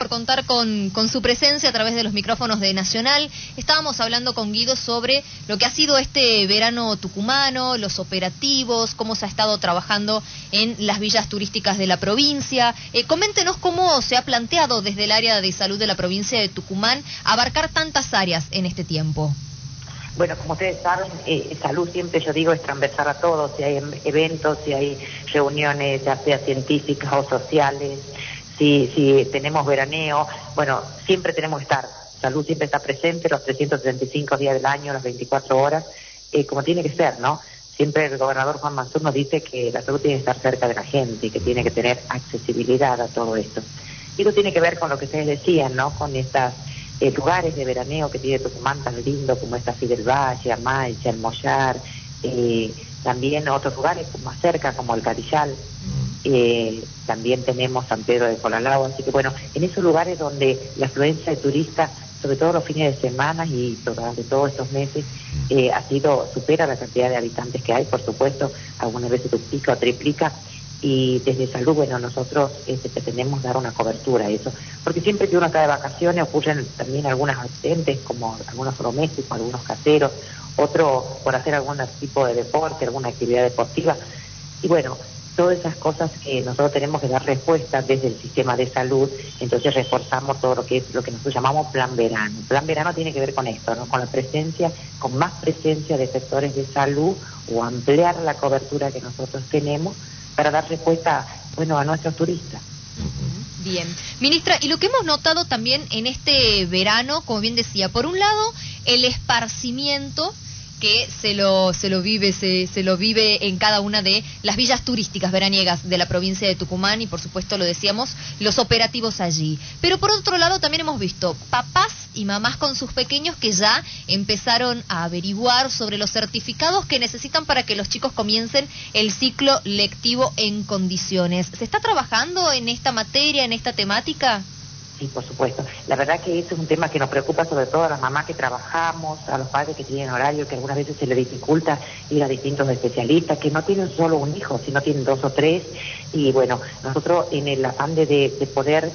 por contar con su presencia a través de los micrófonos de Nacional. Estábamos hablando con Guido sobre lo que ha sido este verano tucumano, los operativos, cómo se ha estado trabajando en las villas turísticas de la provincia. Coméntenos cómo se ha planteado desde el área de salud de la provincia de Tucumán abarcar tantas áreas en este tiempo. Bueno, como ustedes saben, salud siempre, yo digo, es transversal a todos. Si hay eventos, si hay reuniones, ya sea científicas o sociales, si tenemos veraneo, bueno, siempre tenemos que estar. Salud siempre está presente los 365 días del año, las 24 horas, como tiene que ser, ¿no? Siempre el gobernador Juan Mansur nos dice que la salud tiene que estar cerca de la gente y que tiene que tener accesibilidad a todo esto. Y eso tiene que ver con lo que ustedes decían, ¿no? Con estas lugares de veraneo que tiene Tucumán tan lindo como esta Así del Valle, Amaicha, El Mollar, también otros lugares más cerca como el Carillal, también tenemos San Pedro de Colalao, así que bueno, en esos lugares donde la afluencia de turistas, sobre todo los fines de semana y durante todos estos meses, supera la cantidad de habitantes que hay, por supuesto, algunas veces duplica o triplica. Y desde salud, bueno, nosotros pretendemos dar una cobertura a eso, porque siempre que uno está de vacaciones ocurren también algunos accidentes, como algunos domésticos, algunos caseros, otro por hacer algún tipo de deporte, alguna actividad deportiva, y bueno, todas esas cosas que nosotros tenemos que dar respuesta desde el sistema de salud. Entonces reforzamos todo lo que es lo que nosotros llamamos plan verano. Plan verano tiene que ver con esto, ¿no? Con la presencia, con más presencia de sectores de salud, o ampliar la cobertura que nosotros tenemos para dar respuesta, bueno, a nuestros turistas. Bien. Ministra, y lo que hemos notado también en este verano, como bien decía, por un lado, el esparcimiento que se lo vive en cada una de las villas turísticas veraniegas de la provincia de Tucumán, y por supuesto lo decíamos, los operativos allí. Pero por otro lado también hemos visto papás y mamás con sus pequeños que ya empezaron a averiguar sobre los certificados que necesitan para que los chicos comiencen el ciclo lectivo en condiciones. ¿Se está trabajando en esta materia, en esta temática? Sí, por supuesto. La verdad que ese es un tema que nos preocupa sobre todo a las mamás que trabajamos, a los padres que tienen horario, que algunas veces se les dificulta ir a distintos especialistas, que no tienen solo un hijo, sino tienen 2 o 3. Y bueno, nosotros en el afán de poder,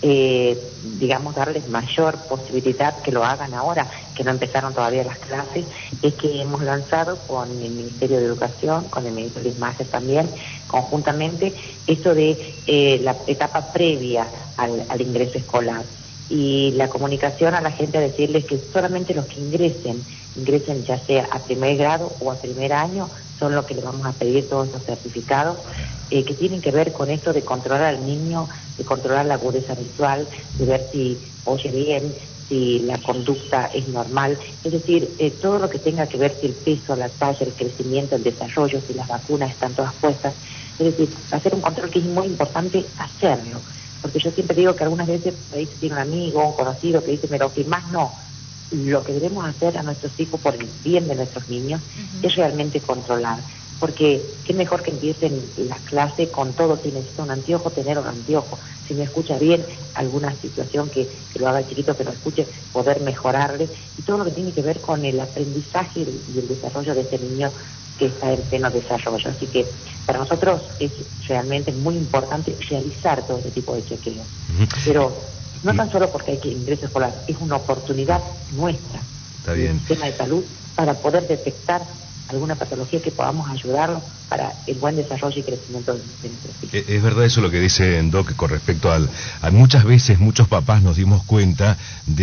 digamos, darles mayor posibilidad que lo hagan ahora, que no empezaron todavía las clases, es que hemos lanzado con el Ministerio de Educación, con el Ministerio de Imagen también, conjuntamente, esto de la etapa previa al ingreso escolar, y la comunicación a la gente, a decirles que solamente los que ingresen ya sea a primer grado o a primer año, son los que le vamos a pedir todos los certificados que tienen que ver con esto de controlar al niño, de controlar la agudeza visual, de ver si oye bien, si la conducta es normal, es decir, todo lo que tenga que ver si el peso, la talla, el crecimiento, el desarrollo, si las vacunas están todas puestas, es decir, hacer un control que es muy importante hacerlo. Porque yo siempre digo que algunas veces ahí se tiene un amigo, un conocido que dice, pero que más no. Lo que debemos hacer a nuestros hijos por el bien de nuestros niños es realmente controlar. Porque qué mejor que empiecen las clases con todo. Si necesita un anteojo, tener un anteojo. Si no escucha bien alguna situación que lo haga chiquito, que no escuche, poder mejorarle. Y todo lo que tiene que ver con el aprendizaje y el desarrollo de ese niño que está en pleno desarrollo. Así que para nosotros es realmente muy importante realizar todo este tipo de chequeos. Pero no tan solo porque hay que ingreso escolar, es una oportunidad nuestra del sistema de salud para poder detectar alguna patología que podamos ayudarlos para el buen desarrollo y crecimiento de nuestros hijos. Es verdad eso lo que dice Doc con respecto a muchas veces muchos papás nos dimos cuenta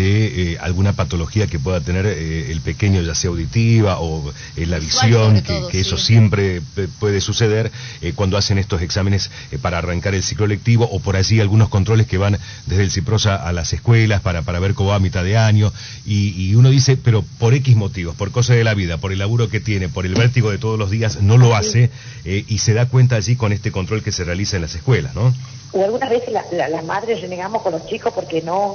de alguna patología que pueda tener el pequeño, ya sea auditiva o la visión, que eso siempre puede suceder cuando hacen estos exámenes para arrancar el ciclo lectivo, o por allí algunos controles que van desde el CIPROSA a las escuelas para ver cómo va a mitad de año, y uno dice, pero por X motivos, por cosas de la vida, por el laburo que tiene, por el vértigo de todos los días, no lo hace, y se da cuenta allí con este control que se realiza en las escuelas, ¿no? O algunas veces las madres renegamos con los chicos porque no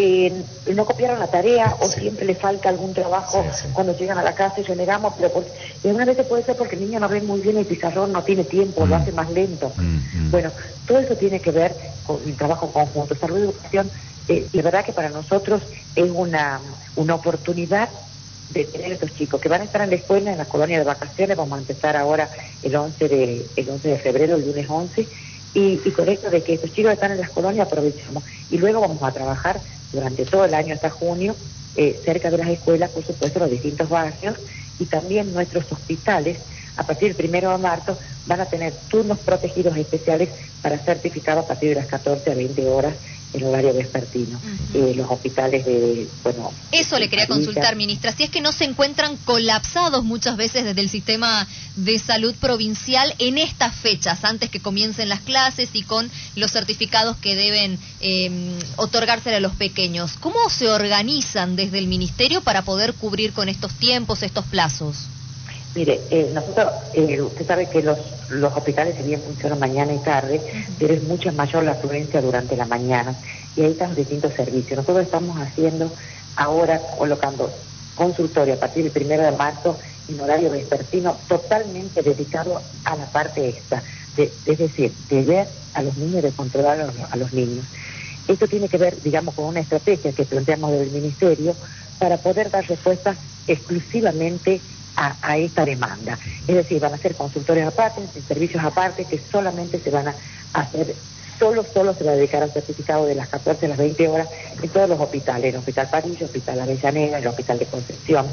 copiaron la tarea, o siempre les falta algún trabajo cuando llegan a la casa, y renegamos, pero y algunas veces puede ser porque el niño no ve muy bien el pizarrón, no tiene tiempo, lo hace más lento. Bueno, todo eso tiene que ver con el trabajo conjunto. Salud y educación, la verdad que para nosotros es una oportunidad de tener a estos chicos que van a estar en la escuela, en la colonia de vacaciones. Vamos a empezar ahora el 11 de febrero, el lunes 11, y con esto de que estos chicos están en las colonias aprovechamos. Y luego vamos a trabajar durante todo el año hasta junio cerca de las escuelas, por supuesto, los distintos barrios, y también nuestros hospitales, a partir del 1 de marzo, van a tener turnos protegidos especiales para certificado a partir de las 14 a 20 horas en horario vespertino. Los hospitales de, bueno... Eso le quería consultar, ministra, si es que no se encuentran colapsados muchas veces desde el sistema de salud provincial en estas fechas, antes que comiencen las clases y con los certificados que deben otorgársele a los pequeños. ¿Cómo se organizan desde el ministerio para poder cubrir con estos tiempos, estos plazos? Mire, nosotros, usted sabe que los hospitales si bien funcionan mañana y tarde, pero es mucho mayor la afluencia durante la mañana, y ahí están los distintos servicios. Nosotros estamos haciendo ahora, colocando consultorio a partir del 1 de marzo en horario vespertino, totalmente dedicado a la parte esta, es decir, de ver a los niños, de controlar a los niños. Esto tiene que ver, digamos, con una estrategia que planteamos desde el Ministerio para poder dar respuesta exclusivamente a esta demanda. Es decir, van a ser consultores aparte, servicios aparte, que solamente se van a hacer, solo se va a dedicar al certificado de las 14 a las 20 horas en todos los hospitales, el Hospital Parillo, el Hospital Avellaneda, el Hospital de Concepción.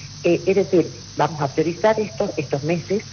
Es decir, vamos a priorizar estos meses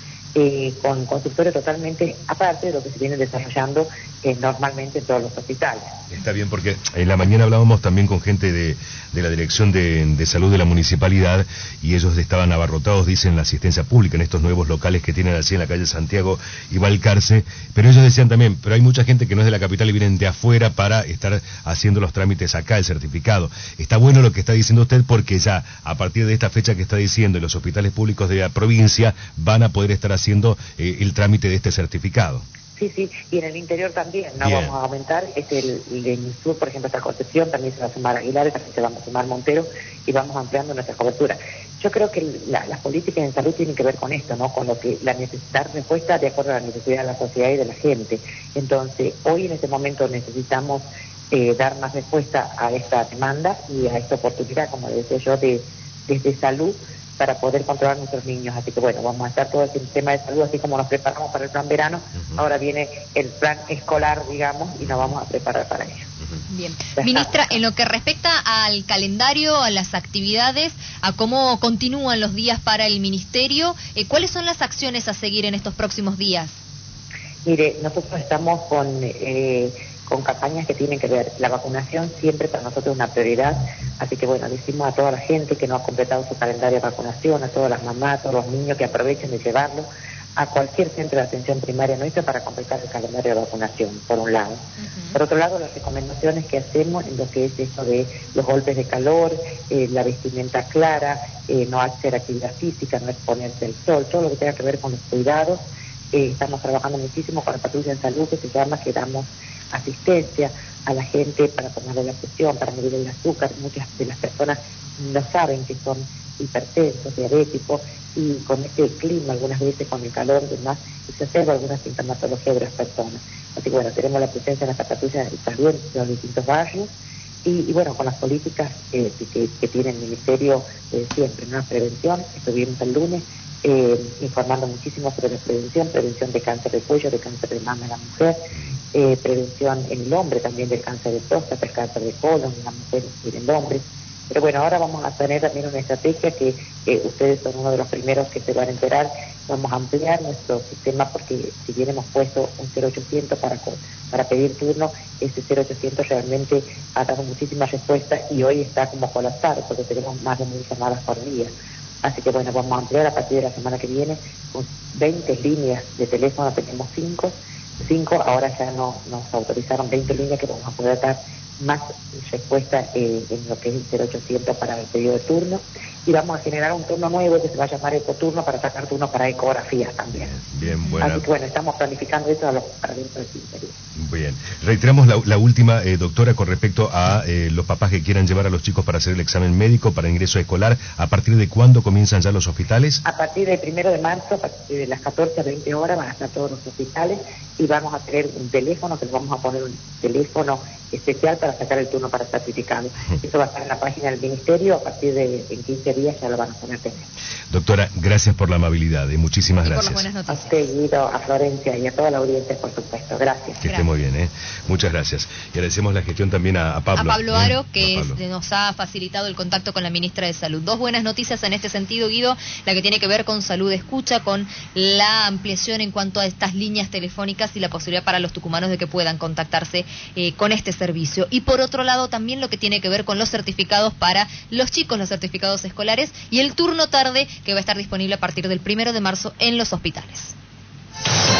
con consultores totalmente aparte de lo que se viene desarrollando normalmente en todos los hospitales. Está bien, porque en la mañana hablábamos también con gente de la Dirección de Salud de la Municipalidad, y ellos estaban abarrotados, dicen, la asistencia pública en estos nuevos locales que tienen así en la calle Santiago y Balcarce, pero ellos decían también, pero hay mucha gente que no es de la capital y vienen de afuera para estar haciendo los trámites acá, el certificado. Está bueno lo que está diciendo usted, porque ya a partir de esta fecha que está diciendo, los hospitales públicos de la provincia van a poder estar haciendo el trámite de este certificado. Sí, y en el interior también, ¿no? Bien. Vamos a aumentar, el sur, por ejemplo, esta Concepción, también se va a sumar Aguilares, también se va a sumar Montero, y vamos ampliando nuestra cobertura. Yo creo que las políticas en salud tienen que ver con esto, ¿no? Con lo que dar respuesta de acuerdo a la necesidad de la sociedad y de la gente. Entonces, hoy en este momento necesitamos dar más respuesta a esta demanda y a esta oportunidad, como le decía yo, desde salud, para poder controlar a nuestros niños. Así que bueno, vamos a estar todo el sistema de salud, así como nos preparamos para el plan verano, ahora viene el plan escolar, digamos, y nos vamos a preparar para ello. Bien. Ministra, en lo que respecta al calendario, a las actividades, a cómo continúan los días para el Ministerio, ¿cuáles son las acciones a seguir en estos próximos días? Mire, nosotros estamos con campañas que tienen que ver, la vacunación siempre para nosotros es una prioridad, así que bueno, decimos a toda la gente que no ha completado su calendario de vacunación, a todas las mamás, a todos los niños que aprovechen de llevarlo a cualquier centro de atención primaria nuestra para completar el calendario de vacunación, por un lado. Por otro lado, las recomendaciones que hacemos en lo que es esto de los golpes de calor, la vestimenta clara, no hacer actividad física, no exponerse al sol, todo lo que tenga que ver con los cuidados. Estamos trabajando muchísimo con la patrulla en salud, que se llama, que damos asistencia a la gente para tomarle la presión, para medir el azúcar. Muchas de las personas no saben que son hipertensos, diabéticos, y con este clima, algunas veces con el calor y demás, se observa alguna sintomatología de las personas. Así que bueno, tenemos la presencia de nuestra patrulla de salud en los distintos barrios, y bueno, con las políticas que tiene el Ministerio siempre, ¿no? Prevención, estuvimos el lunes informando muchísimo sobre la prevención de cáncer de cuello, de cáncer de mama en la mujer, prevención en el hombre también del cáncer de próstata, el cáncer de colon en la mujer y en el hombre. Pero bueno, ahora vamos a tener también una estrategia que ustedes son uno de los primeros que se van a enterar. Vamos a ampliar nuestro sistema, porque si bien hemos puesto un 0800 para pedir turno, ese 0800 realmente ha dado muchísimas respuestas y hoy está como colapsado porque tenemos más de 1000 llamadas por día. Así que bueno, vamos a ampliar a partir de la semana que viene con 20 líneas de teléfono, tenemos 5, ahora ya nos autorizaron 20 líneas que vamos a poder dar más respuesta en lo que es el 0800 para el pedido de turno, y vamos a generar un turno nuevo que se va a llamar ecoturno para sacar turnos para ecografías también. Bien, bueno. Así que bueno, estamos planificando eso para dentro del interior. Bien, reiteramos la última, doctora, con respecto a los papás que quieran llevar a los chicos para hacer el examen médico, para ingreso escolar. ¿A partir de cuándo comienzan ya los hospitales? A partir del 1 de marzo, a partir de las 14 a 20 horas van a estar todos los hospitales, y vamos a tener un teléfono, que le vamos a poner un teléfono especial para sacar el turno para certificado. Eso va a estar en la página del Ministerio, a partir de en 15 días ya lo van a poder tener. Doctora, gracias por la amabilidad, muchísimas y gracias. Por las buenas noticias. A usted, Guido, a Florencia y a toda la audiencia, por supuesto. Gracias. Que esté muy bien, muchas gracias. Y agradecemos la gestión también a Pablo. A Pablo Aro, que Pablo. nos ha facilitado el contacto con la ministra de Salud. Dos buenas noticias en este sentido, Guido, la que tiene que ver con Salud Escucha, con la ampliación en cuanto a estas líneas telefónicas y la posibilidad para los tucumanos de que puedan contactarse con este servicio. Y por otro lado, también lo que tiene que ver con los certificados para los chicos, los certificados escolares y el turno tarde que va a estar disponible a partir del 1 de marzo en los hospitales.